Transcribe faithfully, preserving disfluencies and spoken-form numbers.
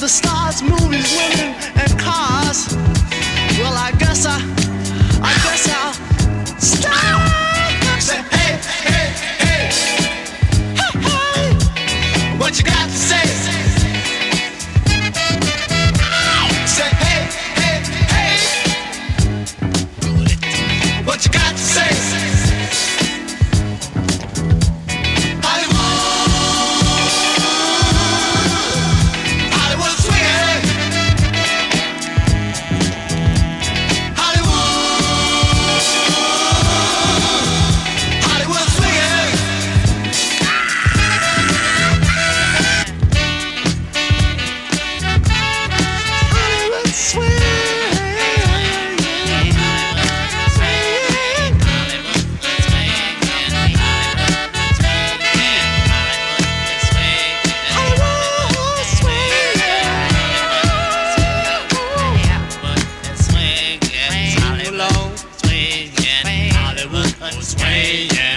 the stars, movies, women, and cars. Well, I guess I, I guess I'll stop. Say, hey, hey, hey, hey, hey, what you got to say? Say, hey, hey, hey, what you got to say? Swing,